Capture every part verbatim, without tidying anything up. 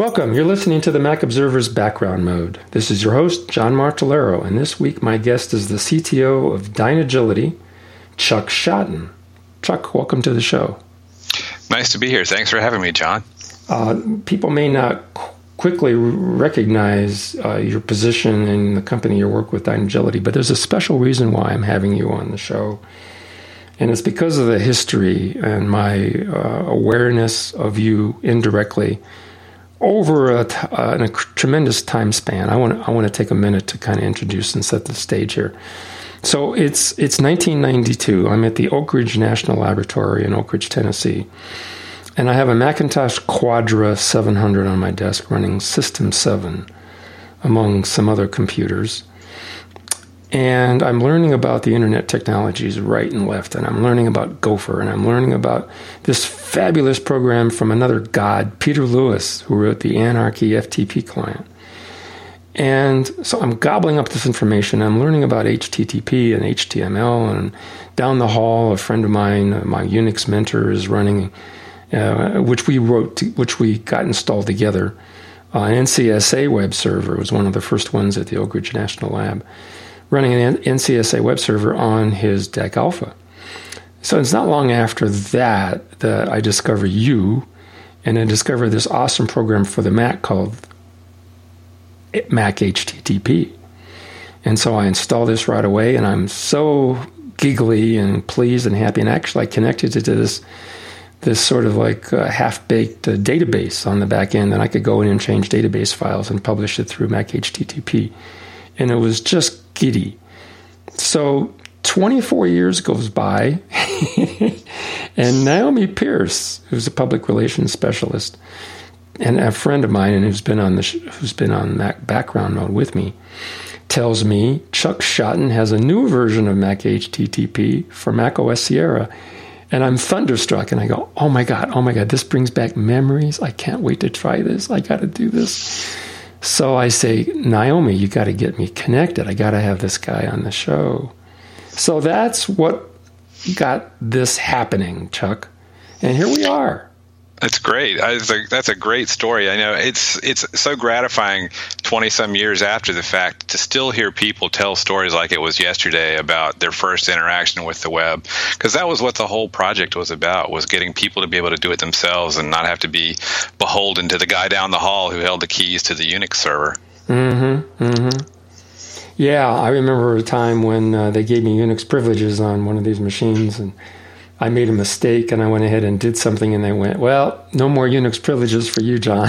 Welcome. You're listening to the Mac Observer's Background Mode. This is your host, John Martellero, and this week my guest is the C T O of DynaGility, Chuck Schotten. Chuck, welcome to the show. Nice to be here. Thanks for having me, John. Uh, people may not qu- quickly recognize uh, your position in the company you work with, DynaGility, but there's a special reason why I'm having you on the show. And it's because of the history and my uh, awareness of you indirectly over a, t- uh, a tremendous time span. I want I want to take a minute to kind of introduce and set the stage here. So it's it's nineteen ninety-two. I'm at the Oak Ridge National Laboratory in Oak Ridge, Tennessee, and I have a Macintosh Quadra seven hundred on my desk running System seven, among some other computers. And I'm learning about the internet technologies right and left, and I'm learning about Gopher, and I'm learning about this fabulous program from another god, Peter Lewis, who wrote the Anarchy F T P client. And so I'm gobbling up this information. I'm learning about H T T P and H T M L, and down the hall, a friend of mine, my Unix mentor, is running, uh, which we wrote, to, which we got installed together. Uh, an N C S A web server was one of the first ones at the Oak Ridge National Lab, running an N C S A web server on his D E C Alpha. So it's not long after that that I discover you, and I discover this awesome program for the Mac called Mac H T T P. And so I install this right away, and I'm so giggly and pleased and happy. And actually I connected it to this this sort of like uh, half-baked uh, database on the back end, and I could go in and change database files and publish it through Mac H T T P. And it was just giddy. So twenty-four years goes by, and Naomi Pierce, who's a public relations specialist and a friend of mine, and who's been on the sh- who's been on Mac Background Mode with me, tells me Chuck Schotten has a new version of Mac H T T P for Mac O S Sierra. And I'm thunderstruck, and I go, oh my God, oh my God, this brings back memories. I can't wait to try this. I got to do this. So I say, Naomi, you got to get me connected. I got to have this guy on the show. So that's what got this happening, Chuck. And here we are. That's great. I think that's a great story. I know it's it's so gratifying twenty some years after the fact to still hear people tell stories like it was yesterday about their first interaction with the web, because that was what the whole project was about, was getting people to be able to do it themselves and not have to be beholden to the guy down the hall who held the keys to the Unix server. Mm-hmm. Mm-hmm. Yeah, I remember a time when uh, they gave me Unix privileges on one of these machines, and I made a mistake, and I went ahead and did something, and they went, well, no more Unix privileges for you, John.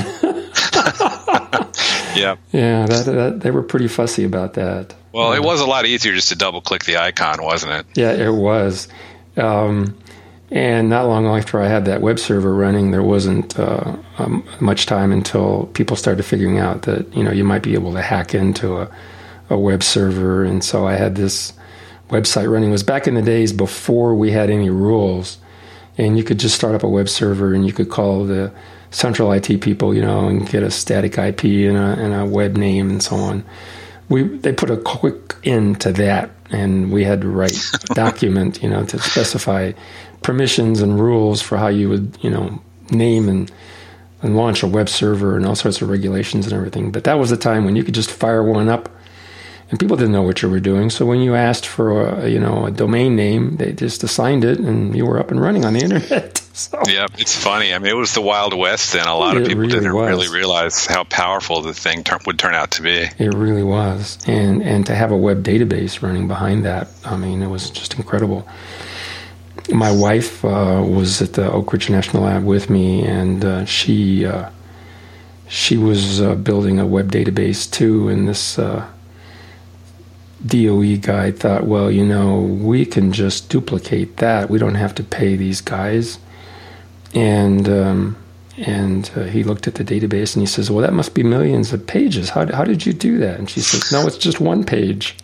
Yeah. Yeah, that, that, they were pretty fussy about that. Well, uh, it was a lot easier just to double-click the icon, wasn't it? Yeah, it was. Um, and not long after I had that web server running, there wasn't uh, um, much time until people started figuring out that, you know, you might be able to hack into a, a web server. And so I had this website running. It was back in the days before we had any rules, and you could just start up a web server and you could call the central I T people, you know, and get a static I P and a, and a web name and so on. We they put a quick end to that, and we had to write a document, you know, to specify permissions and rules for how you would, you know, name and and launch a web server and all sorts of regulations and everything. But that was the time when you could just fire one up, and people didn't know what you were doing. So when you asked for a, you know, a domain name, they just assigned it, and you were up and running on the internet. So, yeah, it's funny. I mean, it was the Wild West then. A lot of people really didn't was. really realize how powerful the thing ter- would turn out to be. It really was. And and to have a web database running behind that, I mean, it was just incredible. My wife uh, was at the Oak Ridge National Lab with me, and uh, she uh, she was uh, building a web database too, and this uh, D O E guy thought, well, you know, we can just duplicate that. We don't have to pay these guys. And um, and uh, he looked at the database and he says, well, that must be millions of pages. How, how did you do that? And she says, no, it's just one page.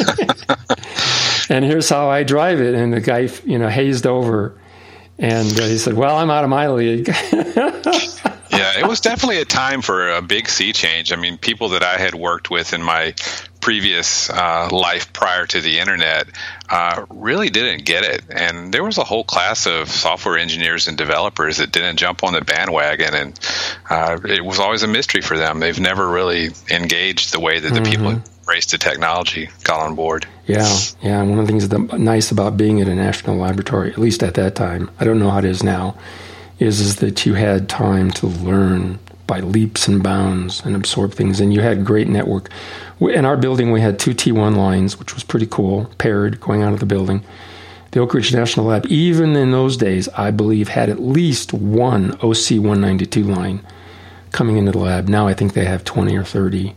And here's how I drive it. And the guy, you know, hazed over. And uh, he said, well, I'm out of my league. Yeah, it was definitely a time for a big sea change. I mean, people that I had worked with in my previous uh, life prior to the internet uh, really didn't get it. And there was a whole class of software engineers and developers that didn't jump on the bandwagon, and uh, it was always a mystery for them. They've never really engaged the way that the mm-hmm. people who embraced the technology got on board. Yeah, yeah. And one of the things that's nice about being at a national laboratory, at least at that time, I don't know how it is now, is, is that you had time to learn by leaps and bounds and absorb things. And you had great network. In our building, we had two T one lines, which was pretty cool, paired going out of the building. The Oak Ridge National Lab, even in those days, I believe, had at least one O C one ninety-two line coming into the lab. Now I think they have twenty or thirty.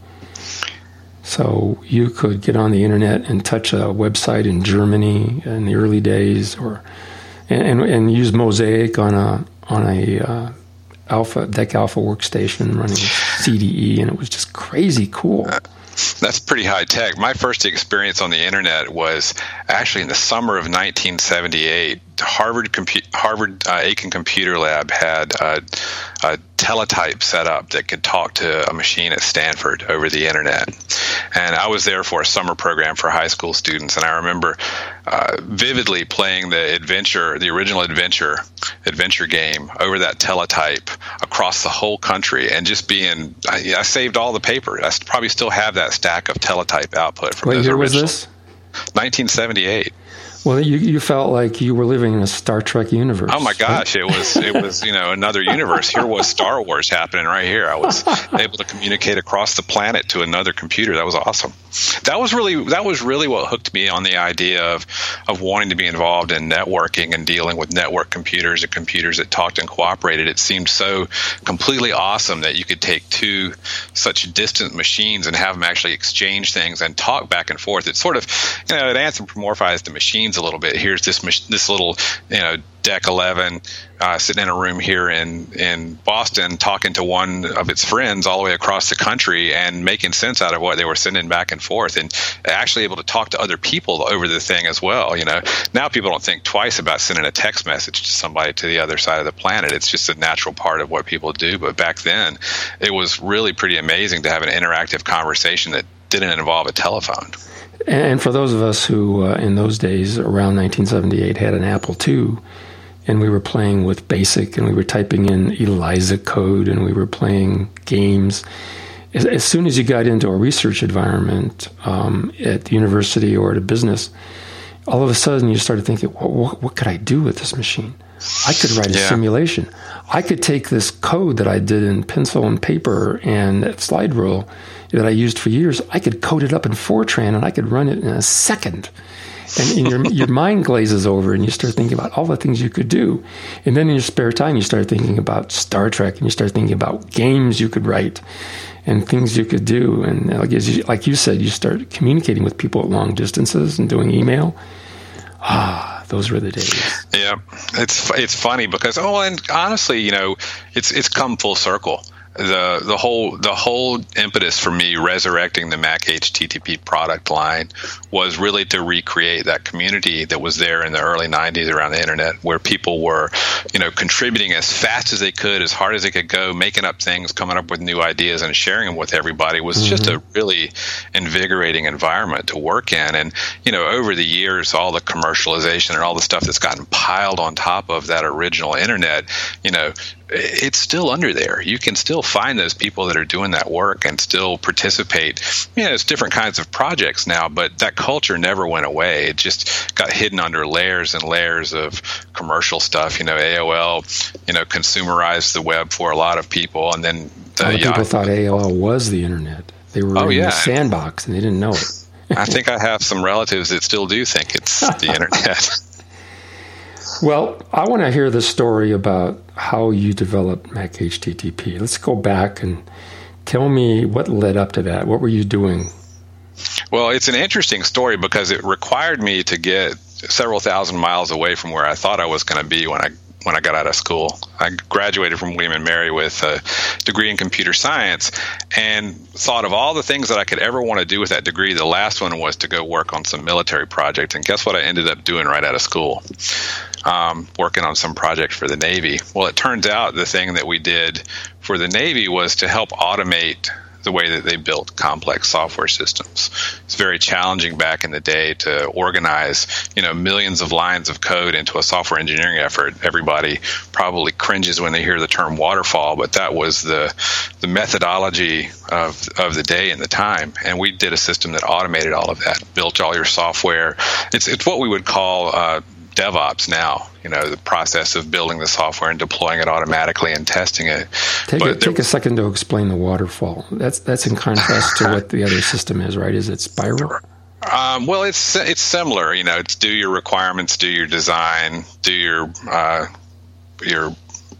So you could get on the internet and touch a website in Germany in the early days, or and and use Mosaic on a on a uh, Alpha Deck Alpha workstation running C D E, and it was just crazy cool. Uh, that's pretty high tech. My first experience on the internet was actually in the summer of nineteen seventy-eight. Harvard Compu- Harvard uh, Aiken Computer Lab had a, a teletype set up that could talk to a machine at Stanford over the internet. And I was there for a summer program for high school students, and I remember uh, vividly playing the adventure, the original adventure, adventure game over that teletype across the whole country, and just being, I, I saved all the paper. I probably still have that stack of teletype output from what those year original. Was this? nineteen seventy-eight. Well, you you felt like you were living in a Star Trek universe. Oh my gosh, it was it was you know another universe. Here was Star Wars happening right here. I was able to communicate across the planet to another computer. That was awesome. That was really that was really what hooked me on the idea of of wanting to be involved in networking and dealing with network computers and computers that talked and cooperated. It seemed so completely awesome that you could take two such distant machines and have them actually exchange things and talk back and forth. It sort of you know it anthropomorphized the machines a little bit. Here's this this little you know Deck eleven uh, sitting in a room here in in Boston talking to one of its friends all the way across the country and making sense out of what they were sending back and forth, and actually able to talk to other people over the thing as well. You know, now people don't think twice about sending a text message to somebody to the other side of the planet. It's just a natural part of what people do. But back then, it was really pretty amazing to have an interactive conversation that didn't involve a telephone. And for those of us who, uh, in those days, around nineteen seventy-eight, had an Apple two, and we were playing with BASIC, and we were typing in ELIZA code, and we were playing games. As, as soon as you got into a research environment um, at the university or at a business, all of a sudden you started thinking, well, what, what could I do with this machine? I could write a yeah. simulation. I could take this code that I did in pencil and paper and slide rule that I used for years. I could code it up in Fortran, and I could run it in a second. And, and your your mind glazes over, and you start thinking about all the things you could do. And then in your spare time, you start thinking about Star Trek, and you start thinking about games you could write and things you could do. And like, as you, like you said, you start communicating with people at long distances and doing email. Ah, those were the days. Yeah, it's it's funny because oh, and honestly, you know, it's it's come full circle. The the whole the whole impetus for me resurrecting the Mac H T T P product line was really to recreate that community that was there in the early nineties around the internet, where people were, you know, contributing as fast as they could, as hard as they could go, making up things, coming up with new ideas, and sharing them with everybody. It was mm-hmm. just a really invigorating environment to work in. And you know, over the years, all the commercialization and all the stuff that's gotten piled on top of that original internet, you know, it's still under there. You can still find those people that are doing that work and still participate. You know, it's different kinds of projects now, but that culture never went away. It just got hidden under layers and layers of commercial stuff. You know, A O L, you know, consumerized the web for a lot of people, and then the a lot of people thought A O L was the internet. They were oh, in yeah. the sandbox, and they didn't know it. I think I have some relatives that still do think it's the internet. Well, I want to hear the story about how you developed Mac H T T P. Let's go back and tell me what led up to that. What were you doing? Well, it's an interesting story because it required me to get several thousand miles away from where I thought I was going to be when I when I got out of school. I graduated from William and Mary with a degree in computer science and thought of all the things that I could ever want to do with that degree. The last one was to go work on some military project. And guess what I ended up doing right out of school? Um, working on some project for the Navy. Well, it turns out the thing that we did for the Navy was to help automate the way that they built complex software systems. It's very challenging back in the day to organize, you know, millions of lines of code into a software engineering effort. Everybody probably cringes when they hear the term waterfall, but that was the the methodology of of the day and the time. And we did a system that automated all of that, built all your software. It's it's what we would call uh, DevOps now, you know, the process of building the software and deploying it automatically and testing it. Take, a, take a second to explain the waterfall. That's that's in contrast to what the other system is, right? Is it spiral? Um, well, it's it's similar. You know, it's do your requirements, do your design, do your uh, your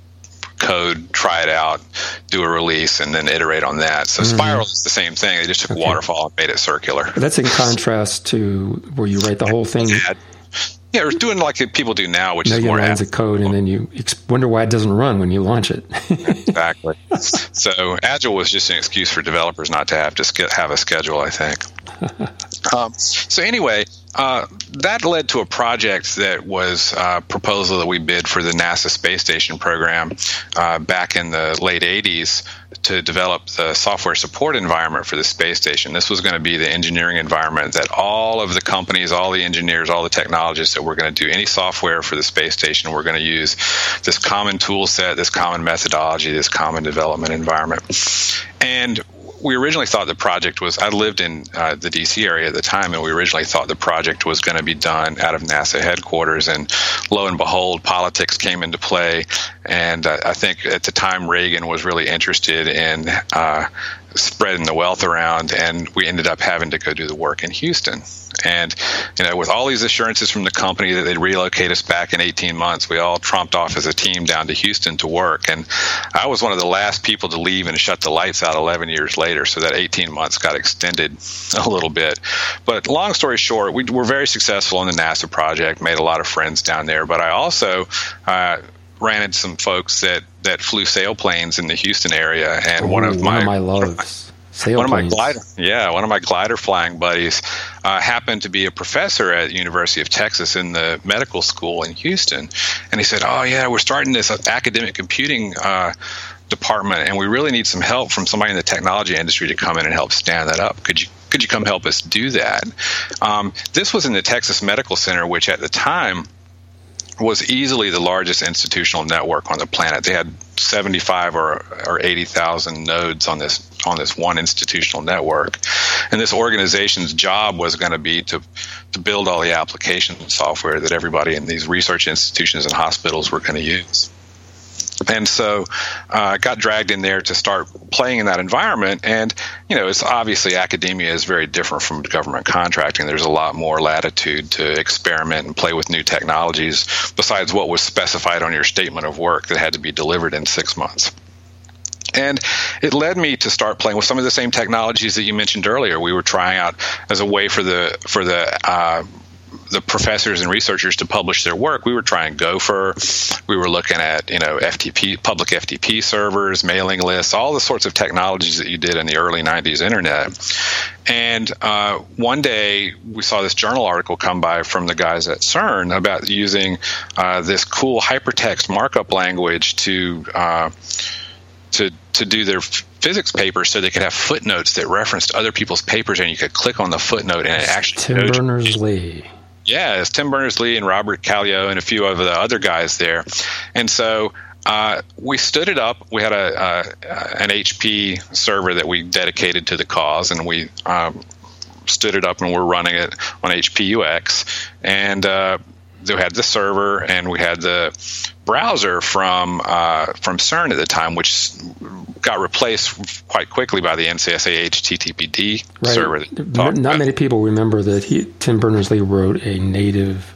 code, try it out, do a release, and then iterate on that. So mm-hmm. Spiral is the same thing. They just took okay. waterfall and made it circular. But that's in contrast to where you write the whole thing. Yeah, we're doing like people do now, which million is more lines of code, and then you wonder why it doesn't run when you launch it. Exactly. So Agile was just an excuse for developers not to have to have a schedule, I think. um, so anyway, uh, that led to a project that was a proposal that we bid for the NASA Space Station program uh, back in the late eighties to develop the software support environment for the space station. This was going to be the engineering environment that all of the companies, all the engineers, all the technologists that were going to do any software for the space station were going to use this common tool set, this common methodology, this common development environment. And we originally thought the project was, I lived in uh, the D C area at the time, and we originally thought the project was going to be done out of NASA headquarters. And lo and behold, politics came into play. And uh, I think at the time, Reagan was really interested in uh, spreading the wealth around, and we ended up having to go do the work in Houston. And, you know, with all these assurances from the company that they'd relocate us back in eighteen months, we all trumped off as a team down to Houston to work. And I was one of the last people to leave and shut the lights out eleven years later. So that eighteen months got extended a little bit. But long story short, we were very successful in the NASA project, made a lot of friends down there. But I also uh, ran into some folks that, that flew sailplanes in the Houston area. And Ooh, one of my, one of my loves. Sail one planes. of my glider, yeah, one of my glider flying buddies uh, happened to be a professor at the University of Texas in the medical school in Houston, and he said, "Oh yeah, we're starting this academic computing uh, department, and we really need some help from somebody in the technology industry to come in and help stand that up. Could you could you come help us do that?" Um, this was in the Texas Medical Center, which at the time was easily the largest institutional network on the planet. They had seventy-five or or eighty thousand nodes on this on this one institutional network, and this organization's job was going to be to to build all the application software that everybody in these research institutions and hospitals were going to use. And so I uh, got dragged in there to start playing in that environment. And, you know, it's obviously academia is very different from government contracting. There's a lot more latitude to experiment and play with new technologies besides what was specified on your statement of work that had to be delivered in six months. And it led me to start playing with some of the same technologies that you mentioned earlier. We were trying out as a way for the for the uh, the professors and researchers to publish their work. We were trying Gopher. We were looking at, you know, F T P, public F T P servers, mailing lists, all the sorts of technologies that you did in the early nineties internet. And uh, one day we saw this journal article come by from the guys at CERN about using uh, this cool hypertext markup language to uh, to to do their f- physics papers, so they could have footnotes that referenced other people's papers, and you could click on the footnote and it actually Tim Berners-Lee. Yeah, it's Tim Berners-Lee and Robert Kallio and a few of the other guys there. And so uh, we stood it up. We had a, a an H P server that we dedicated to the cause, and we um, stood it up, and we're running it on H P U X. And uh, we had the server, and we had the browser from uh, from CERN at the time, which got replaced quite quickly by the N C S A H T T P D right. server. Not about. Many people remember that he, Tim Berners-Lee wrote a native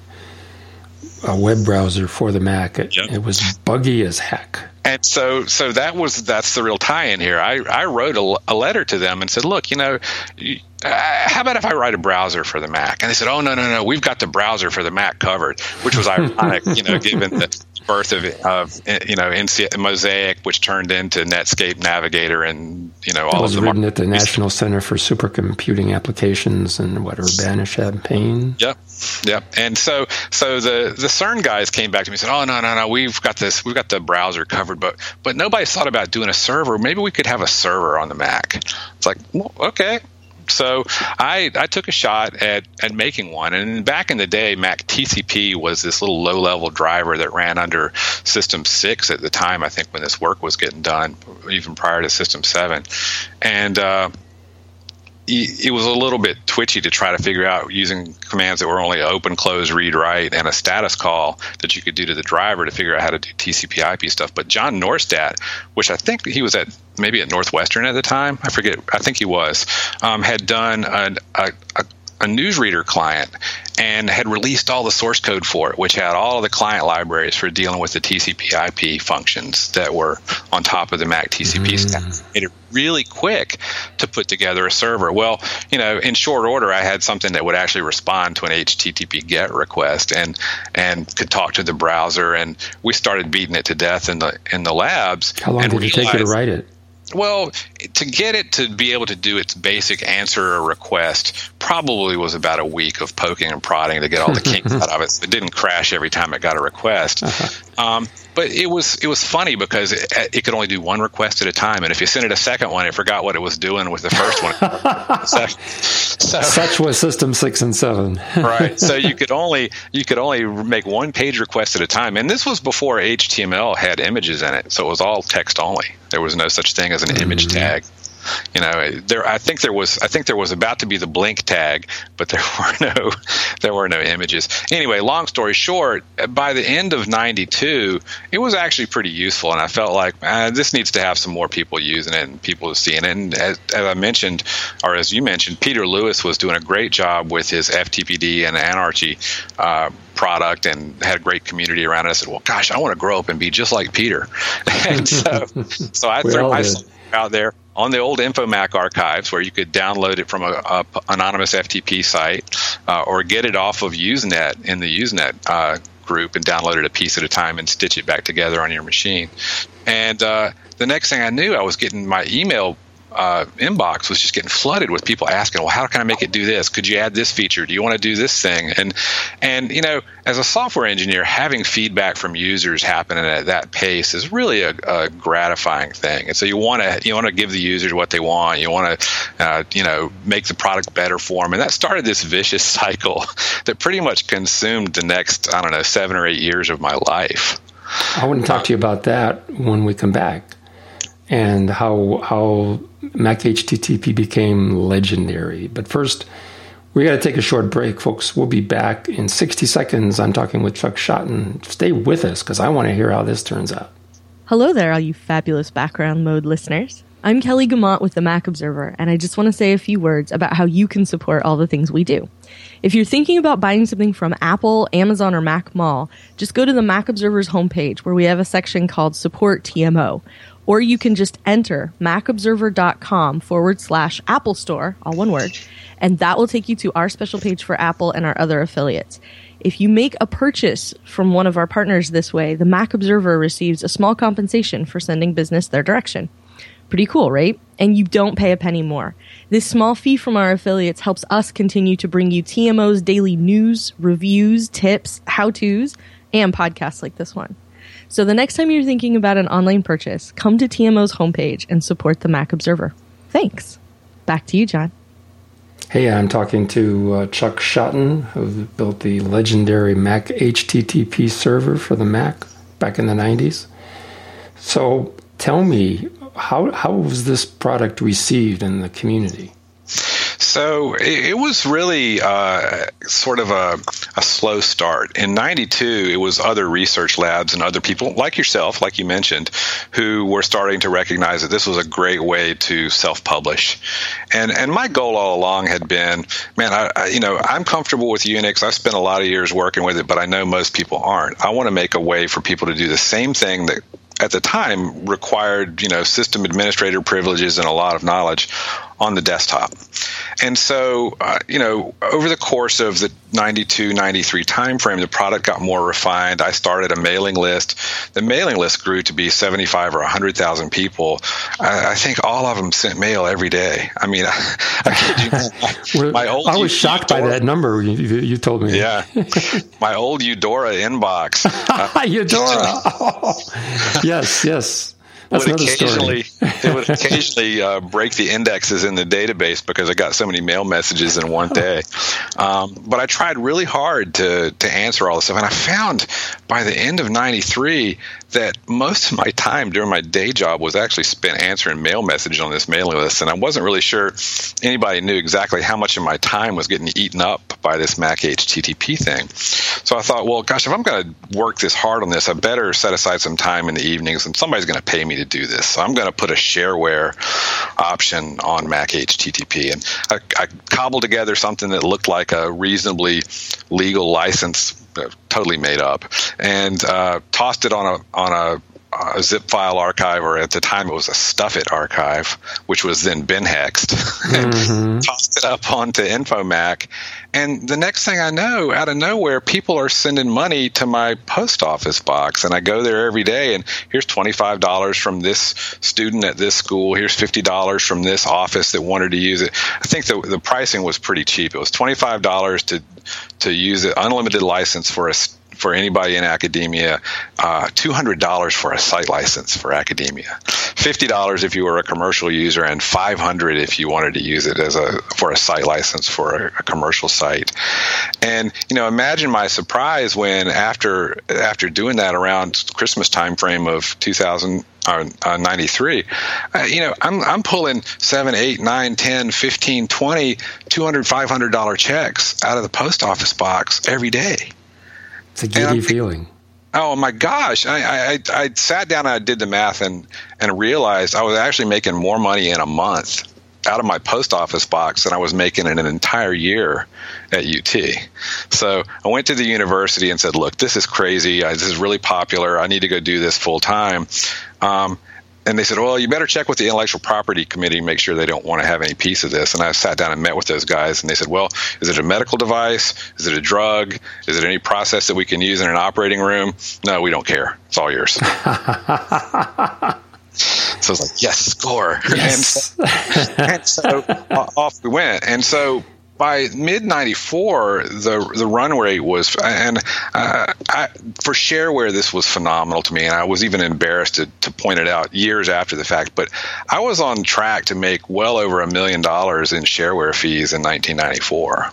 uh, web browser for the Mac. It, yep. it was buggy as heck. And so, so that was that's the real tie-in here. I, I wrote a, a letter to them and said, look, you know, uh, how about if I write a browser for the Mac? And they said, oh, no, no, no, we've got the browser for the Mac covered, which was ironic, you know, given the birth of, of you know, N C Mosaic, which turned into Netscape Navigator and, you know, all it was of the written at the National Center for Supercomputing Applications in what, Urbana-Champaign? Yep. Yep. And so so the, the CERN guys came back to me and said, oh, no, no, no, we've got this, we've got the browser covered, but but nobody's thought about doing a server. Maybe we could have a server on the Mac. It's like, well, okay. So I, I took a shot at, at making one. And back in the day, Mac T C P was this little low-level driver that ran under System six at the time, I think, when this work was getting done, even prior to System seven. And uh, it was a little bit twitchy to try to figure out using commands that were only open, close, read, write, and a status call that you could do to the driver to figure out how to do T C P I P stuff. But John Norstad, which I think he was at maybe at Northwestern at the time, I forget, I think he was, um, had done a, a, a a newsreader client and had released all the source code for it, which had all of the client libraries for dealing with the T C P I P functions that were on top of the Mac T C P mm. stack. Made it really quick to put together a server. Well, you know, in short order, I had something that would actually respond to an H T T P GET request and and could talk to the browser, and we started beating it to death in the in the labs. How long and did it take you to write it? Well, to get it to be able to do its basic answer a request probably was about a week of poking and prodding to get all the kinks out of it. So it didn't crash every time it got a request. Uh-huh. Um, but it was it was funny because it, it could only do one request at a time, and if you sent it a second one, it forgot what it was doing with the first one. so, so, Such was System six and seven. Right. So you could only you could only make one page request at a time, and this was before H T M L had images in it, so it was all text only. There was no such thing as an image mm-hmm. tag. You know, there. I think there was. I think there was about to be the blink tag, but there were no. There were no images. Anyway, long story short, by the end of ninety-two, it was actually pretty useful, and I felt like ah, this needs to have some more people using it and people seeing it. And as, as I mentioned, or as you mentioned, Peter Lewis was doing a great job with his F T P D and Anarchy uh, product, and had a great community around it. I said, "Well, gosh, I want to grow up and be just like Peter." And so, so I threw myself out there on the old InfoMac archives, where you could download it from a, a anonymous F T P site, uh, or get it off of Usenet in the Usenet uh, group and download it a piece at a time and stitch it back together on your machine. And uh, the next thing I knew, I was getting my email uh, inbox was just getting flooded with people asking, well, how can I make it do this? Could you add this feature? Do you want to do this thing? And, and you know, as a software engineer, having feedback from users happening at that pace is really a, a gratifying thing. And so you want to you want to give the users what they want. You want to, uh, you know, make the product better for them. And that started this vicious cycle that pretty much consumed the next, I don't know, seven or eight years of my life. I want to talk to you about that when we come back, and how how Mac H T T P became legendary. But first, we got to take a short break, folks. We'll be back in sixty seconds. I'm talking with Chuck Schotten. Stay with us, because I want to hear how this turns out. Hello there, all you fabulous background mode listeners. I'm Kelly Guimont with the Mac Observer, and I just want to say a few words about how you can support all the things we do. If you're thinking about buying something from Apple, Amazon, or Mac Mall, just go to the Mac Observer's homepage, where we have a section called Support T M O. Or you can just enter macobserver.com forward slash Apple Store, all one word, and that will take you to our special page for Apple and our other affiliates. If you make a purchase from one of our partners this way, the Mac Observer receives a small compensation for sending business their direction. Pretty cool, right? And you don't pay a penny more. This small fee from our affiliates helps us continue to bring you T M O's daily news, reviews, tips, how-tos, and podcasts like this one. So the next time you're thinking about an online purchase, come to T M O's homepage and support the Mac Observer. Thanks. Back to you, John. Hey, I'm talking to uh, Chuck Schotten, who built the legendary Mac H T T P server for the Mac back in the nineties. So tell me, how how was this product received in the community? So it, it was really uh, sort of a, a slow start. In ninety-two, it was other research labs and other people like yourself, like you mentioned, who were starting to recognize that this was a great way to self-publish. And and my goal all along had been, man, I, I you know, I'm comfortable with Unix. I've spent a lot of years working with it, but I know most people aren't. I want to make a way for people to do the same thing that at the time required, you know, system administrator privileges and a lot of knowledge, on the desktop. And so, uh, you know, over the course of the ninety-two, ninety-three timeframe, the product got more refined. I started a mailing list. The mailing list grew to be seventy-five or one hundred thousand people. I, I think all of them sent mail every day. I mean, I, I kid you not. My old I was shocked Eudora, by that number you, you told me. Yeah. My old Eudora inbox. Uh, Eudora. Oh. Yes, yes. That's would occasionally it would occasionally uh, break the indexes in the database because I got so many mail messages in one day. Um, but I tried really hard to to answer all this stuff, and I found by the end of ninety-three that most of my time during my day job was actually spent answering mail messages on this mailing list, and I wasn't really sure anybody knew exactly how much of my time was getting eaten up by this Mac H T T P thing. So I thought, well, gosh, if I'm going to work this hard on this, I better set aside some time in the evenings, and somebody's going to pay me to do this. So I'm going to put a shareware option on Mac H T T P, and I, I cobbled together something that looked like a reasonably legal license, uh, totally made up, and uh, tossed it on a on a a zip file archive, or at the time it was a Stuffit archive, which was then bin hexed, and mm-hmm. tossed it up onto InfoMac. And the next thing I know, out of nowhere, people are sending money to my post office box, and I go there every day, and here's twenty-five dollars from this student at this school, here's fifty dollars from this office that wanted to use it. I think the the pricing was pretty cheap. It was twenty-five dollars to to use it, unlimited license for a for anybody in academia, uh, two hundred dollars for a site license for academia, fifty dollars if you were a commercial user, and five hundred dollars if you wanted to use it as a for a site license for a, a commercial site. And you know, imagine my surprise when after after doing that around Christmas time frame of two thousand. Uh, uh, ninety-three, uh, you know, I'm I'm pulling seven, eight, nine, ten, fifteen, twenty, two hundred, five hundred dollar checks out of the post office box every day. It's a giddy feeling. Oh my gosh! I, I I sat down and I did the math and and realized I was actually making more money in a month out of my post office box than I was making in an entire year at U T. So I went to the university and said, "Look, this is crazy. I, this is really popular. I need to go do this full time." Um, and they said, "Well, you better check with the intellectual property committee and make sure they don't want to have any piece of this." And I sat down and met with those guys, and they said, "Well, is it a medical device? Is it a drug? Is it any process that we can use in an operating room? No, we don't care. It's all yours." So I was like, yes, score. Yes. And so, and so uh, off we went. And so by mid ninety-four, the the run rate was, and uh, I, for shareware, this was phenomenal to me. And I was even embarrassed to, to point it out years after the fact. But I was on track to make well over a million dollars in shareware fees in nineteen ninety-four.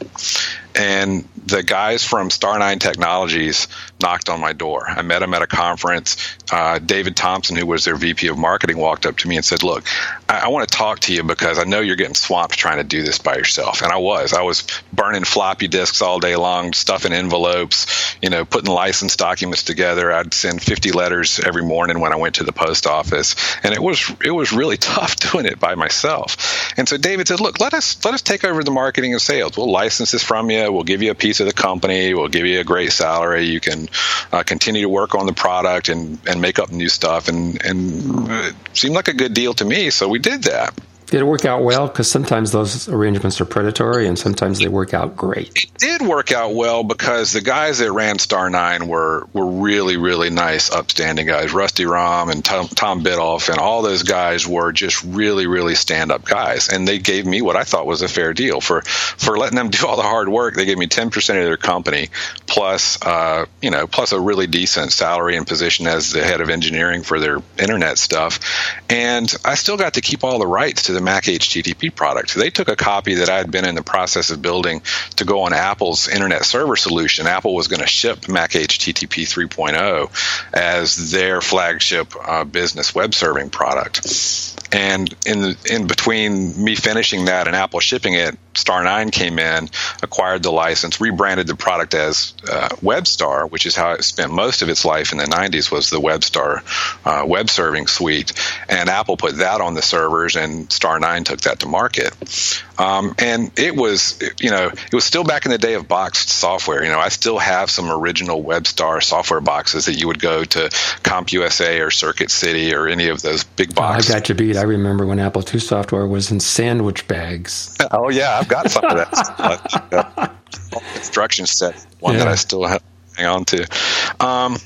And the guys from Star nine Technologies knocked on my door. I met them at a conference. Uh, David Thompson, who was their V P of marketing, walked up to me and said, "Look, I, I want to talk to you because I know you're getting swamped trying to do this by yourself." And I was. I was burning floppy disks all day long, stuffing envelopes, you know, putting license documents together. I'd send fifty letters every morning when I went to the post office, and it was it was really tough doing it by myself. And so David said, "Look, let us let us take over the marketing and sales. We'll license this from you. We'll give you a piece of the company. We'll give you a great salary. You can uh, continue to work on the product and, and make up new stuff." And, and it seemed like a good deal to me, so we did that. Did it work out well? Because sometimes those arrangements are predatory, and sometimes they work out great. It did work out well because the guys that ran Star nine were were really, really nice, upstanding guys. Rusty Rom and Tom, Tom Biddulph and all those guys were just really, really stand-up guys. And they gave me what I thought was a fair deal. For for letting them do all the hard work, they gave me ten percent of their company, plus, uh, you know, plus a really decent salary and position as the head of engineering for their internet stuff. And I still got to keep all the rights to the Mac H T T P product. They took a copy that I had been in the process of building to go on Apple's internet server solution. Apple was going to ship Mac H T T P three point oh as their flagship uh, business web serving product. And in the, in between me finishing that and Apple shipping it, Star nine came in, acquired the license, rebranded the product as uh, WebStar, which is how it spent most of its life in the nineties, was the WebStar uh, web serving suite. And Apple put that on the servers, and Star nine took that to market. Um, and it was, you know, it was still back in the day of boxed software. You know, I still have some original WebStar software boxes that you would go to CompUSA or Circuit City or any of those big boxes. Oh, I got you beat. I remember when Apple two software was in sandwich bags. Oh, yeah, I've got some of that. Instruction set, one yeah. that I still have to hang on to. Um,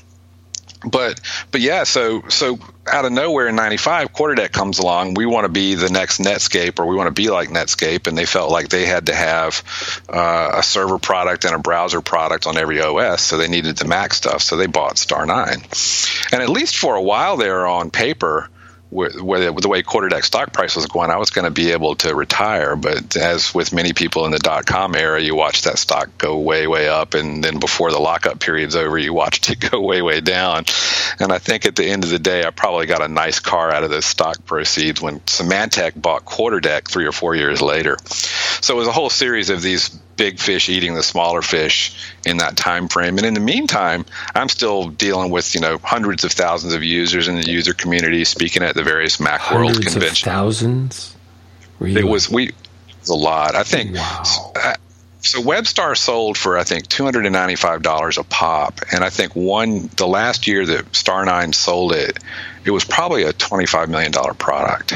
But but yeah, so so out of nowhere in ninety-five, QuarterDeck comes along. We want to be the next Netscape, or we want to be like Netscape, and they felt like they had to have uh, a server product and a browser product on every O S, so they needed the Mac stuff. So they bought Star nine, and at least for a while there, on paper, where, where the way QuarterDeck stock price was going, I was going to be able to retire. But as with many people in the dot-com era, you watch that stock go way, way up, and then before the lockup period's over, you watched it go way, way down. And I think at the end of the day, I probably got a nice car out of those stock proceeds when Symantec bought QuarterDeck three or four years later. So it was a whole series of these big fish eating the smaller fish in that time frame. And in the meantime, I'm still dealing with, you know, hundreds of thousands of users in the user community, speaking at the various Macworld conventions. Hundreds of thousands? Really? It was we. It was a lot. I think. Wow. Uh, so WebStar sold for, I think, two hundred ninety-five dollars a pop, and I think one the last year that Star nine sold it, it was probably a twenty-five million dollars product.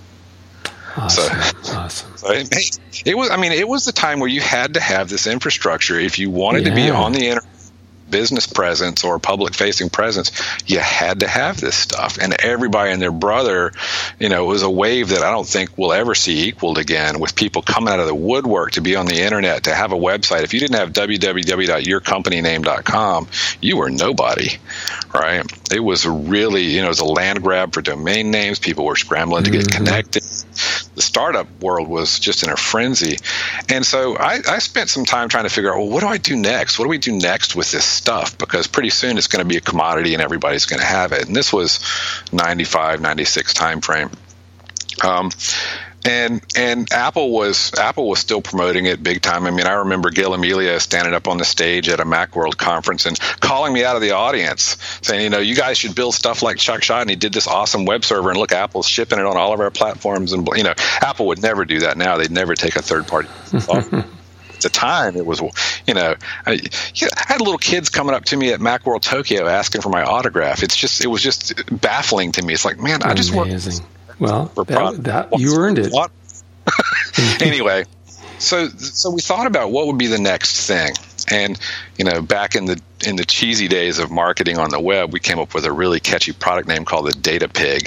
Awesome. So, awesome. So it, it was. I mean, it was the time where you had to have this infrastructure if you wanted yeah. to be on the internet. Business presence or public facing presence, you had to have this stuff. And everybody and their brother, you know, it was a wave that I don't think we'll ever see equaled again, with people coming out of the woodwork to be on the internet, to have a website. If you didn't have w w w dot your company name dot com, you were nobody, right? It was really, you know, it was a land grab for domain names. People were scrambling to get mm-hmm. connected. The startup world was just in a frenzy. And so I, I spent some time trying to figure out, well, what do I do next? What do we do next with this stuff? Because pretty soon it's going to be a commodity and everybody's going to have it. And this was ninety-five, ninety-six time frame. Um, and and Apple was Apple was still promoting it big time. I mean, I remember Gil Amelia standing up on the stage at a Macworld conference and calling me out of the audience, saying, you know, you guys should build stuff like Chuck Schott, and he did this awesome web server, and look, Apple's shipping it on all of our platforms. And, you know, Apple would never do that now. They'd never take a third party software. At the time, it was, you know, I, yeah, I had little kids coming up to me at Macworld Tokyo asking for my autograph. It's just, it was just baffling to me. It's like, man, I just Amazing. worked. Well, that, that, you earned it. Anyway, so so we thought about what would be the next thing, and you know, back in the in the cheesy days of marketing on the web, we came up with a really catchy product name called the Data Pig.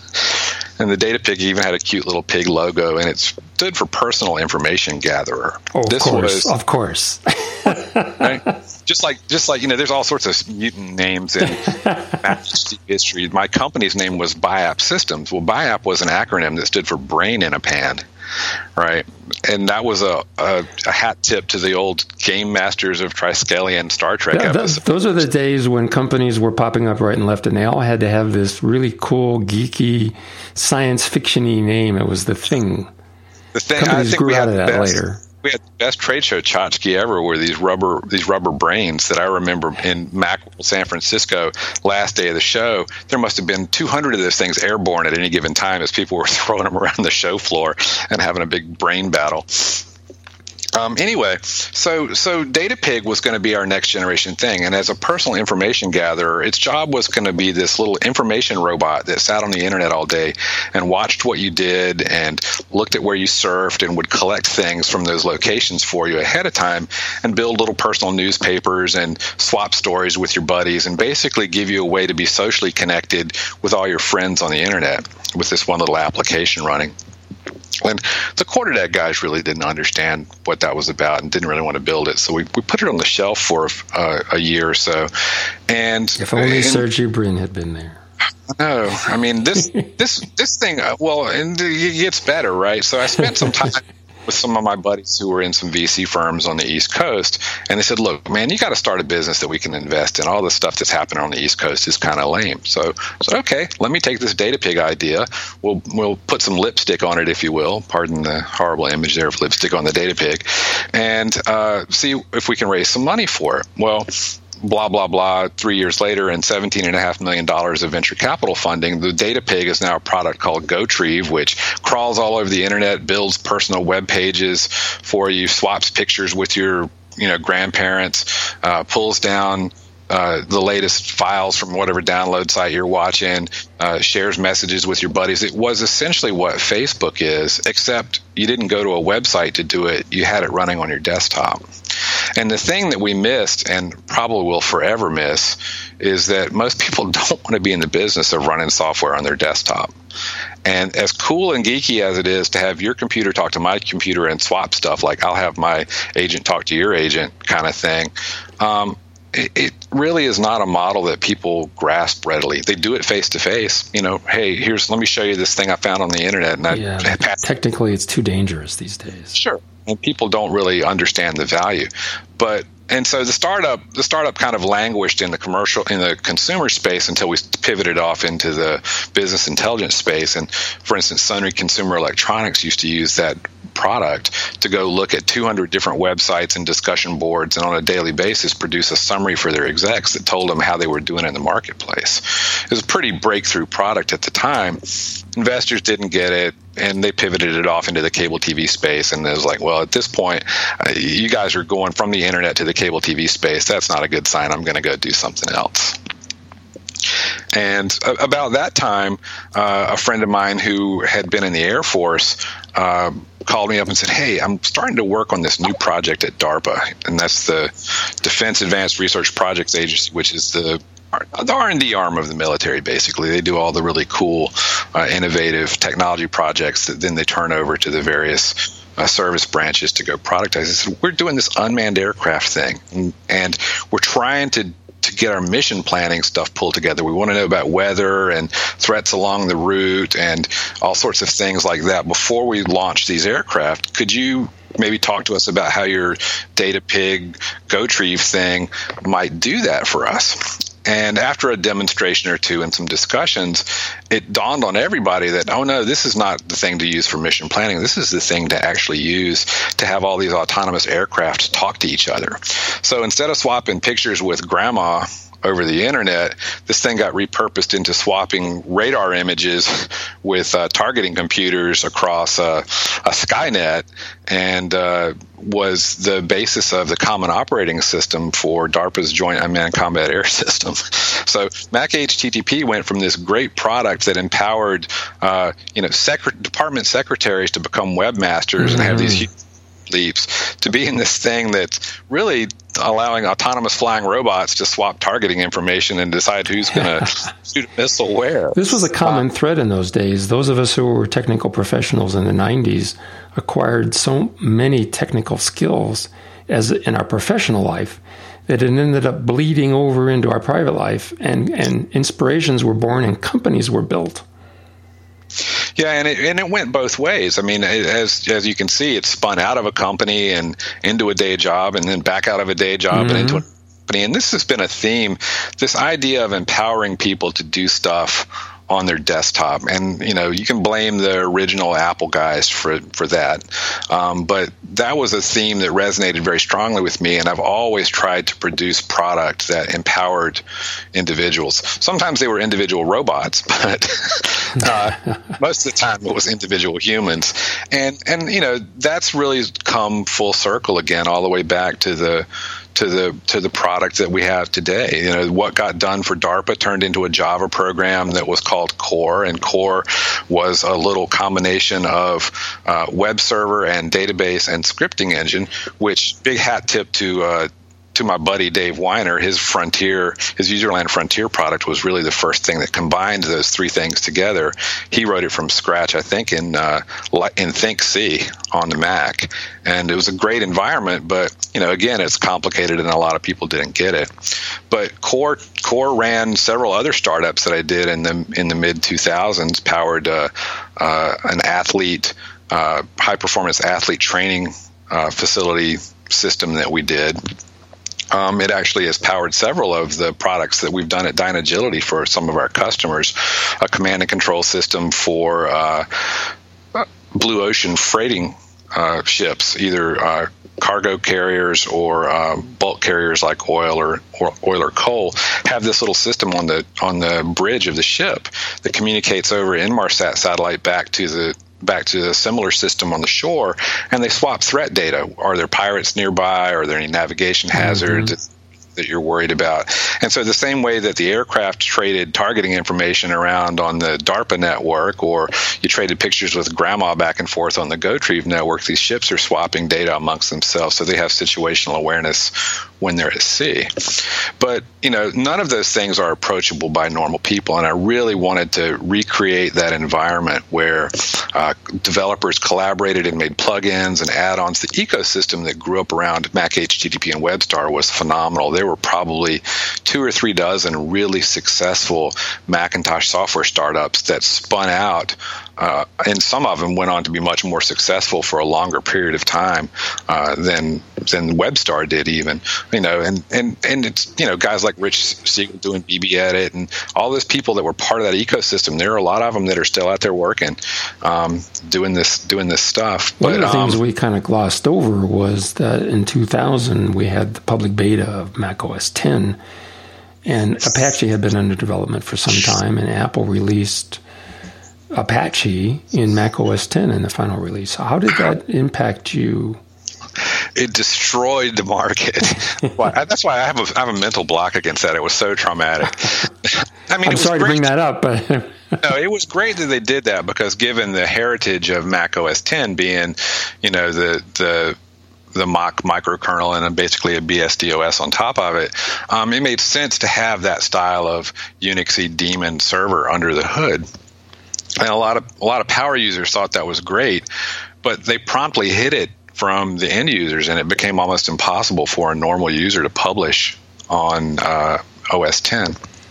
And the Data Pig even had a cute little pig logo, and it stood for Personal Information Gatherer. Oh, of this course, was, of course. Right? Just like, just like you know, there's all sorts of mutant names in Mac history. My company's name was BIAP Systems. Well, BIAP was an acronym that stood for Brain in a Pan, right? And that was a, a, a hat tip to the old game masters of Triskelion Star Trek yeah, episodes. Those are the days when companies were popping up right and left, and they all had to have this really cool, geeky, science fiction-y name. It was the thing. The thing. Companies I think grew we out had of that best, later. We had the best trade show tchotchke ever, were these rubber these rubber brains that I remember in Macworld San Francisco last day of the show. There must have been two hundred of those things airborne at any given time as people were throwing them around the show floor and having a big brain battle. Um, anyway, so so DataPig was going to be our next generation thing, and as a personal information gatherer, its job was going to be this little information robot that sat on the internet all day and watched what you did and looked at where you surfed and would collect things from those locations for you ahead of time and build little personal newspapers and swap stories with your buddies and basically give you a way to be socially connected with all your friends on the internet with this one little application running. And the QuarterDeck guys really didn't understand what that was about and didn't really want to build it. So we, we put it on the shelf for uh, a year or so. And if only and, Sergey Brin had been there. No, I mean, this this this thing, uh, well, and it gets better, right? So I spent some time with some of my buddies who were in some V C firms on the East Coast, and they said, look, man, you got to start a business that we can invest in. All the stuff that's happening on the East Coast is kind of lame. So, so okay, let me take this DataPig idea. We'll we'll put some lipstick on it, if you will. Pardon the horrible image there of lipstick on the DataPig, and uh, see if we can raise some money for it. Well, blah, blah, blah, three years later and seventeen point five million dollars of venture capital funding, the DataPig is now a product called GoTreeve, which crawls all over the internet, builds personal web pages for you, swaps pictures with your you know grandparents, uh, pulls down Uh, the latest files from whatever download site you're watching, uh, shares messages with your buddies. It was essentially what Facebook is, except you didn't go to a website to do it. You had it running on your desktop. And the thing that we missed, and probably will forever miss, is that most people don't want to be in the business of running software on their desktop. And as cool and geeky as it is to have your computer talk to my computer and swap stuff, like I'll have my agent talk to your agent kind of thing, um, it really is not a model that people grasp readily. They do it face to face. You know, hey, here's let me show you this thing I found on the internet. And yeah, I, I technically, it's too dangerous these days. Sure, and people don't really understand the value. But and so the startup, the startup kind of languished in the commercial, in the consumer space until we pivoted off into the business intelligence space. And for instance, Sunry Consumer Electronics used to use that product to go look at two hundred different websites and discussion boards and on a daily basis produce a summary for their execs that told them how they were doing in the marketplace. It was a pretty breakthrough product at the time. Investors didn't get it, and they pivoted it off into the cable T V space. And it was like, well, at this point, uh, you guys are going from the internet to the cable T V space. That's not a good sign. I'm going to go do something else. And uh, about that time, uh, a friend of mine who had been in the Air Force uh, called me up and said, hey, I'm starting to work on this new project at DARPA, and that's the Defense Advanced Research Projects Agency, which is the the R and D arm of the military, basically. They do all the really cool, uh, innovative technology projects that then they turn over to the various uh, service branches to go productize. I said, we're doing this unmanned aircraft thing, and, and we're trying to to get our mission planning stuff pulled together. We want to know about weather and threats along the route and all sorts of things like that before we launch these aircraft. Could you maybe talk to us about how your DataPig GoTreeve thing might do that for us? And after a demonstration or two and some discussions, it dawned on everybody that, oh, no, this is not the thing to use for mission planning. This is the thing to actually use to have all these autonomous aircraft talk to each other. So instead of swapping pictures with grandma over the internet, this thing got repurposed into swapping radar images with uh, targeting computers across uh, a Skynet, and uh, was the basis of the common operating system for DARPA's Joint Unmanned Combat Air System. So Mac H T T P went from this great product that empowered uh, you know sec- department secretaries to become webmasters mm-hmm. and have these huge leaps to being this thing that's really allowing autonomous flying robots to swap targeting information and decide who's going to shoot a missile where. This was a common thread in those days. Those of us who were technical professionals in the nineties acquired so many technical skills as in our professional life that it ended up bleeding over into our private life, and, and inspirations were born and companies were built. Yeah, and it and it went both ways. I mean, as as you can see, it spun out of a company and into a day job, and then back out of a day job mm-hmm. and into a company. And this has been a theme, this idea of empowering people to do stuff on their desktop. And, you know, you can blame the original Apple guys for for that. Um, but that was a theme that resonated very strongly with me, and I've always tried to produce product that empowered individuals. Sometimes they were individual robots, but uh, most of the time it was individual humans. And, and, you know, that's really come full circle again, all the way back to the to the to the product that we have today. You know, what got done for DARPA turned into a Java program that was called Core, and Core was a little combination of uh, web server and database and scripting engine, which big hat tip to uh, to my buddy Dave Weiner. His Frontier, his Userland Frontier product was really the first thing that combined those three things together. He wrote it from scratch, I think, in uh, in ThinkC on the Mac, and it was a great environment. But you know, again, it's complicated, and a lot of people didn't get it. But Core Core ran several other startups that I did in the in the mid two thousands. Powered uh, uh, an athlete, uh, high performance athlete training uh, facility system that we did. Um, it actually has powered several of the products that we've done at Dynagility for some of our customers. A command and control system for uh, Blue Ocean freighting uh, ships, either uh, cargo carriers or uh, bulk carriers like oil or, or oil or coal, have this little system on the on the bridge of the ship that communicates over Inmarsat satellite back to the back to a similar system on the shore, and they swap threat data. Are there pirates nearby? Are there any navigation hazards mm-hmm. that you're worried about? And so the same way that the aircraft traded targeting information around on the DARPA network, or you traded pictures with grandma back and forth on the GoTreeve network, these ships are swapping data amongst themselves, so they have situational awareness when they're at sea. But, you know, none of those things are approachable by normal people, and I really wanted to recreate that environment where uh, developers collaborated and made plugins and add-ons. The ecosystem that grew up around Mac H T T P and WebStar was phenomenal. There were probably two or three dozen really successful Macintosh software startups that spun out, uh, and some of them went on to be much more successful for a longer period of time uh, than than WebStar did even. You know, and, and, and it's, you know, guys like Rich Siegel doing B B Edit and all those people that were part of that ecosystem. There are a lot of them that are still out there working, um, doing this doing this stuff. One but, of the things um, we kind of glossed over was that in two thousand we had the public beta of Mac O S ten, and Apache had been under development for some time, and Apple released Apache in Mac O S ten in the final release. How did that impact you? It destroyed the market. Well, that's why I have a I have a mental block against that. It was so traumatic. I mean, I'm it was sorry great. to bring that up, but no, it was great that they did that, because given the heritage of Mac O S ten being, you know, the the the mock microkernel and basically a B S D O S on top of it, um, it made sense to have that style of Unixy daemon server under the hood. And a lot of a lot of power users thought that was great, but they promptly hid it from the end users, and it became almost impossible for a normal user to publish on uh, O S ten.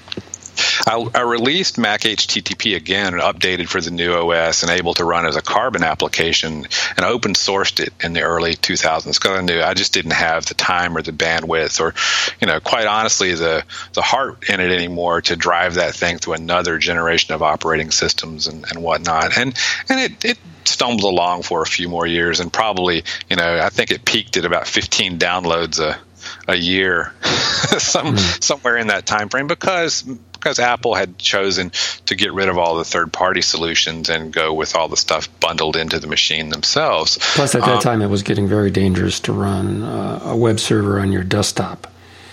I, I released Mac H T T P again, updated for the new O S, and able to run as a Carbon application, and open sourced it in the early two thousands, because I knew I just didn't have the time or the bandwidth, or, you know, quite honestly, the the heart in it anymore to drive that thing through another generation of operating systems and, and whatnot. And and it, it stumbled along for a few more years, and probably, you know, I think it peaked at about fifteen downloads a a year, some mm. somewhere in that time frame, because because Apple had chosen to get rid of all the third-party solutions and go with all the stuff bundled into the machine themselves. Plus, at that um, time, it was getting very dangerous to run uh, a web server on your desktop.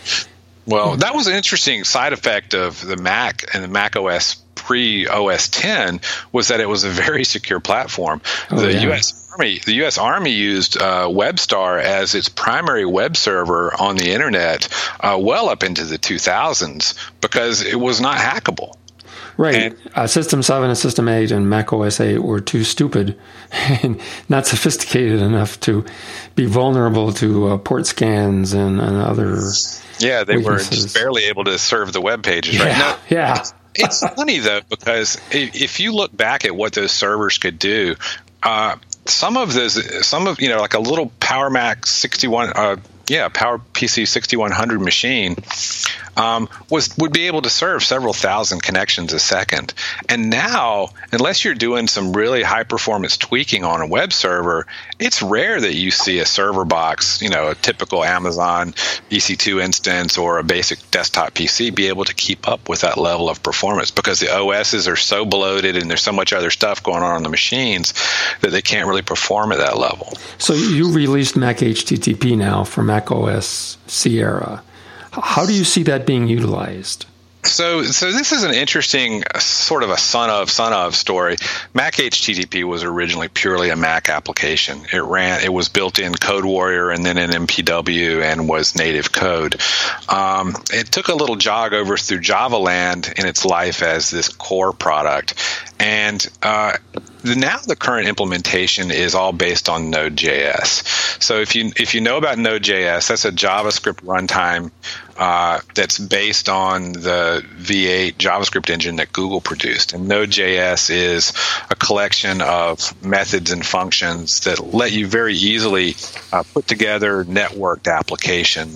Well, that was an interesting side effect of the Mac and the Mac O S pre-O S ten, was that it was a very secure platform. Oh, the yeah. U S Army, the U S Army used uh, WebStar as its primary web server on the internet uh, well up into the two thousands, because it was not hackable. Right. And, uh, System seven and System eight and Mac O S eight were too stupid and not sophisticated enough to be vulnerable to uh, port scans and, and other yeah, they weaknesses. were just barely able to serve the web pages. Yeah, right now. yeah. It's funny, though, because if you look back at what those servers could do, uh, some of those, some of, you know, like a little Power Mac sixty-one, uh, yeah, Power P C sixty-one hundred machine um, was would be able to serve several thousand connections a second. And now, unless you're doing some really high performance tweaking on a web server, it's rare that you see a server box, you know, a typical Amazon E C two instance or a basic desktop P C be able to keep up with that level of performance, because the O Ss are so bloated and there's so much other stuff going on on the machines that they can't really perform at that level. So you released Mac H T T P now for Mac O S Sierra. How do you see that being utilized? So, so this is an interesting uh, sort of a son of son of story. Mac H T T P was originally purely a Mac application. It ran, it was built in CodeWarrior and then in M P W and was native code. Um, it took a little jog over through Java land in its life as this core product, and uh, the, now the current implementation is all based on Node.js. So if you if you know about Node.js, that's a JavaScript runtime uh, that's based on the V eight JavaScript engine that Google produced. And Node.js is a collection of methods and functions that let you very easily uh, put together networked applications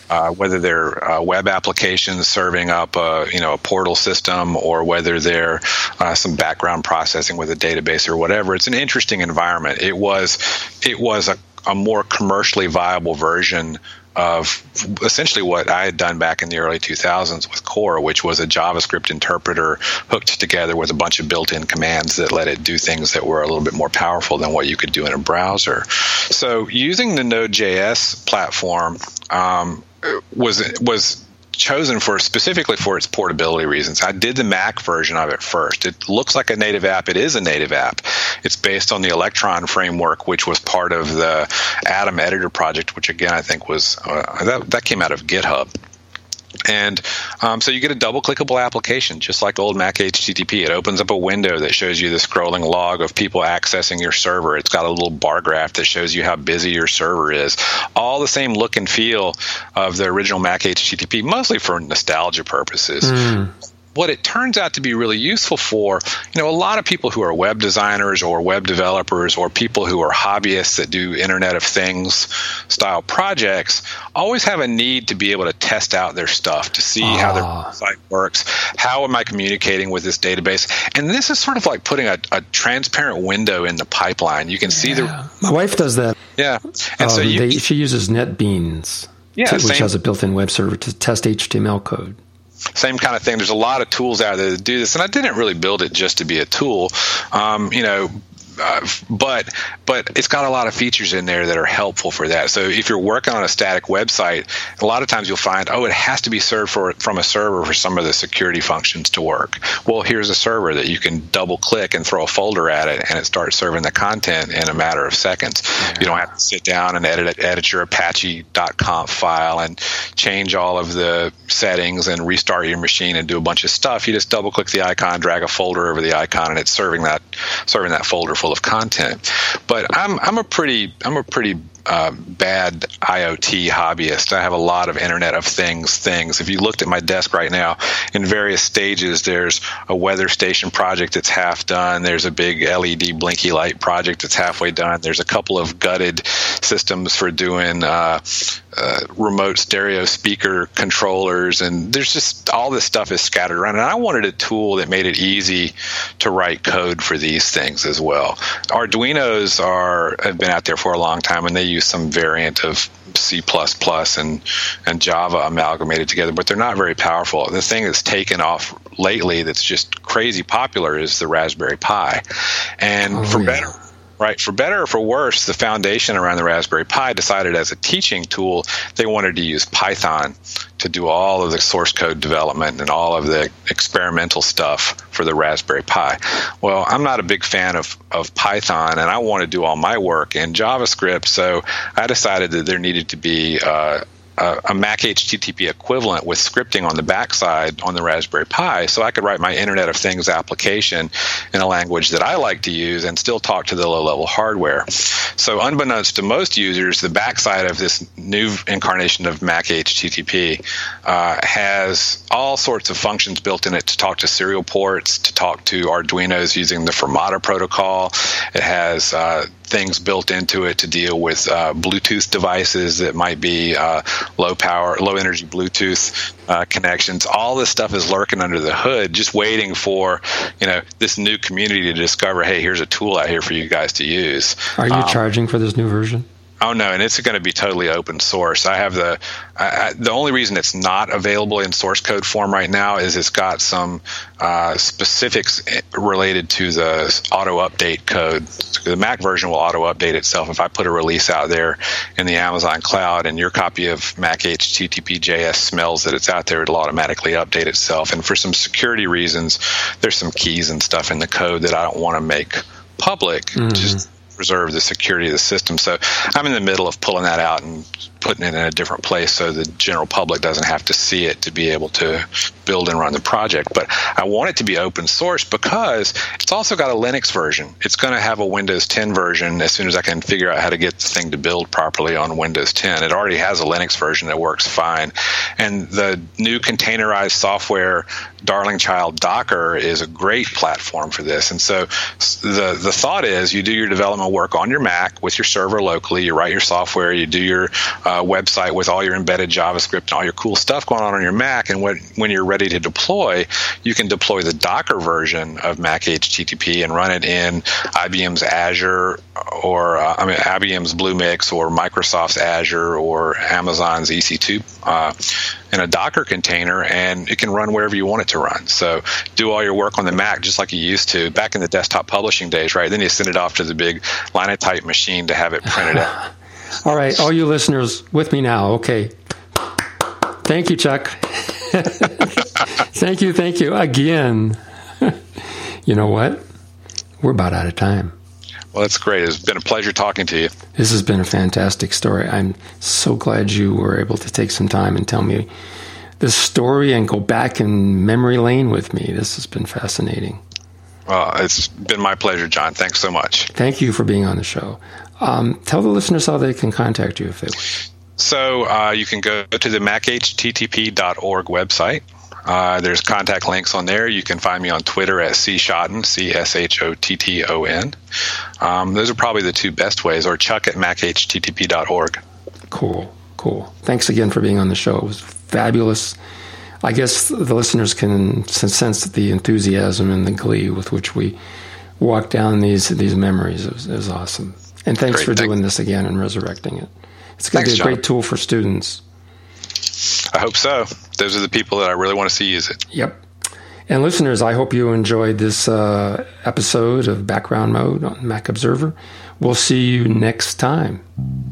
Uh, whether they're uh, web applications serving up a, you know, a portal system, or whether they're uh, some background processing with a database or whatever. It's an interesting environment. It was it was a, a more commercially viable version of essentially what I had done back in the early two thousands with Core, which was a JavaScript interpreter hooked together with a bunch of built-in commands that let it do things that were a little bit more powerful than what you could do in a browser. So using the Node.js platform um, was was chosen for specifically for its portability reasons. I did the Mac version of it first. It looks like a native app. It is a native app. It's based on the Electron framework, which was part of the Atom Editor project, which again I think was uh, that that came out of GitHub. And um, so you get a double-clickable application, just like old Mac H T T P. It opens up a window that shows you the scrolling log of people accessing your server. It's got a little bar graph that shows you how busy your server is. All the same look and feel of the original Mac H T T P, mostly for nostalgia purposes. Mm. What it turns out to be really useful for, you know, a lot of people who are web designers or web developers or people who are hobbyists that do Internet of Things style projects always have a need to be able to test out their stuff, to see oh. how their website works. How am I communicating with this database? And this is sort of like putting a, a transparent window in the pipeline. You can yeah. see the... My wife does that. Yeah. And um, so you, they, she uses NetBeans, yeah, to, which same. has a built-in web server to test H T M L code. Same kind of thing. There's a lot of tools out there that do this, and I didn't really build it just to be a tool, um, you know, uh, but but it's got a lot of features in there that are helpful for that. So if you're working on a static website, a lot of times you'll find, oh, it has to be served for, from a server for some of the security functions to work. Well, here's a server that you can double click and throw a folder at it, and it starts serving the content in a matter of seconds. Yeah. You don't have to sit down and edit edit your Apache .conf file and change all of the settings and restart your machine and do a bunch of stuff. You just double click the icon, drag a folder over the icon, and it's serving that serving that folder full of content. But I'm I'm a pretty I'm a pretty uh, bad IoT hobbyist. I have a lot of Internet of Things things. If you looked at my desk right now, in various stages, there's a weather station project that's half done. There's a big L E D blinky light project that's halfway done. There's a couple of gutted systems for doing uh, uh, remote stereo speaker controllers, and there's just all this stuff is scattered around. And I wanted a tool that made it easy to write code for these things as well. Arduinos are have been out there for a long time, and they use some variant of C plus plus and and Java amalgamated together, but they're not very powerful. The thing that's taken off lately that's just crazy popular is the Raspberry Pi. And oh, for yeah. better Right. For better or for worse, the foundation around the Raspberry Pi decided as a teaching tool, they wanted to use Python to do all of the source code development and all of the experimental stuff for the Raspberry Pi. Well, I'm not a big fan of, of Python, and I want to do all my work in JavaScript, so I decided that there needed to be uh, a, a Mac H T T P equivalent with scripting on the backside on the Raspberry Pi, so I could write my Internet of Things application in a language that I like to use and still talk to the low-level hardware. So unbeknownst to most users, the backside of this new incarnation of Mac H T T P uh, has all sorts of functions built in it to talk to serial ports, to talk to Arduinos using the Fermata protocol. It has uh, things built into it to deal with uh, Bluetooth devices that might be uh, low power, low energy Bluetooth uh, connections. All this stuff is lurking under the hood, just waiting for, you know, this new community to discover, hey, here's a tool out here for you guys to use. Are you um, charging for this new version? Oh no, and it's going to be totally open source. I have the I, I, the only reason it's not available in source code form right now is it's got some uh, specifics related to the auto update code. The Mac version will auto update itself. If I put a release out there in the Amazon cloud and your copy of Mac H T T P J S smells that it's out there, it'll automatically update itself. And for some security reasons, there's some keys and stuff in the code that I don't want to make public. Mm-hmm. Just preserve the security of the system. So I'm in the middle of pulling that out and putting it in a different place so the general public doesn't have to see it to be able to build and run the project. But I want it to be open source because it's also got a Linux version. It's going to have a Windows ten version as soon as I can figure out how to get the thing to build properly on Windows ten. It already has a Linux version that works fine. And the new containerized software darling child Docker is a great platform for this. And so the the thought is you do your development work on your Mac with your server locally, you write your software, you do your uh, uh, website with all your embedded JavaScript and all your cool stuff going on on your Mac. And when, when you're ready to deploy, you can deploy the Docker version of Mac H T T P and run it in I B M's Azure or uh, I mean I B M's Bluemix or Microsoft's Azure or Amazon's E C two uh, in a Docker container, and it can run wherever you want it to run. So do all your work on the Mac just like you used to back in the desktop publishing days, right? Then you send it off to the big Linotype machine to have it printed out. All right, all you listeners with me now. Okay. Thank you, Chuck. Thank you, thank you again. You know what? We're about out of time. Well, that's great. It's been a pleasure talking to you. This has been a fantastic story. I'm so glad you were able to take some time and tell me this story and go back in memory lane with me. This has been fascinating. Well, it's been my pleasure, John. Thanks so much. Thank you for being on the show. Um, tell the listeners how they can contact you if they wish. So uh, you can go to the mac h t t p dot org website. Uh, there's contact links on there. You can find me on Twitter at C Shotton, C S H O T T O N. Um, those are probably the two best ways, or Chuck at mac h t t p dot org. Cool, cool. Thanks again for being on the show. It was fabulous. I guess the listeners can sense the enthusiasm and the glee with which we walked down these these memories. It was, it was awesome. And thanks Great. for Thanks. doing this again and resurrecting it. It's going to be a John. great tool for students. I hope so. Those are the people that I really want to see use it. Yep. And listeners, I hope you enjoyed this uh, episode of Background Mode on Mac Observer. We'll see you next time.